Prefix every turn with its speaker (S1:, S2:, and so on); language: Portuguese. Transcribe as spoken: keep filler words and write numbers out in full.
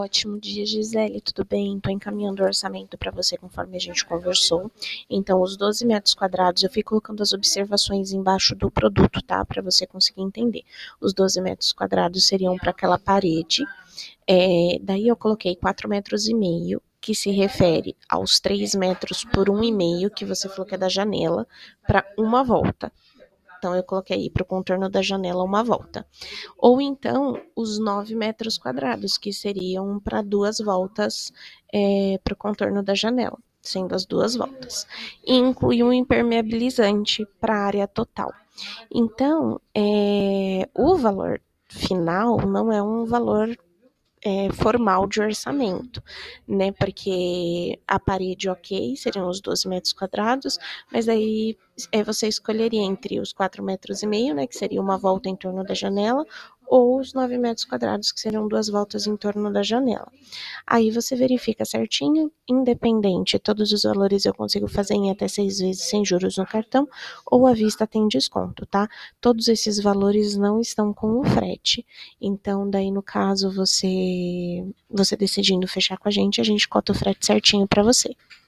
S1: Ótimo dia, Gisele, tudo bem? Estou encaminhando o orçamento para você conforme a gente conversou. Então, os doze metros quadrados, eu fui colocando as observações embaixo do produto, tá? Para você conseguir entender. Os doze metros quadrados seriam para aquela parede. É, daí eu coloquei quatro metros e meio, que se refere aos três metros por um e meio, que você falou que é da janela, para uma volta. Então, eu coloquei aí para o contorno da janela uma volta. Ou então, os nove metros quadrados, que seriam para duas voltas é, para o contorno da janela, sendo as duas voltas. E inclui um impermeabilizante para a área total. Então, é, o valor final não é um valor É, formal de orçamento, né? Porque a parede, ok, seriam os doze metros quadrados, mas aí é, você escolheria entre os quatro metros e meio, né? Que seria uma volta em torno da janela, ou os nove metros quadrados, que seriam duas voltas em torno da janela. Aí você verifica certinho, independente, todos os valores eu consigo fazer em até seis vezes sem juros no cartão, ou à vista tem desconto, tá? Todos esses valores não estão com o frete. Então, daí no caso, você, você decidindo fechar com a gente, a gente cota o frete certinho para você.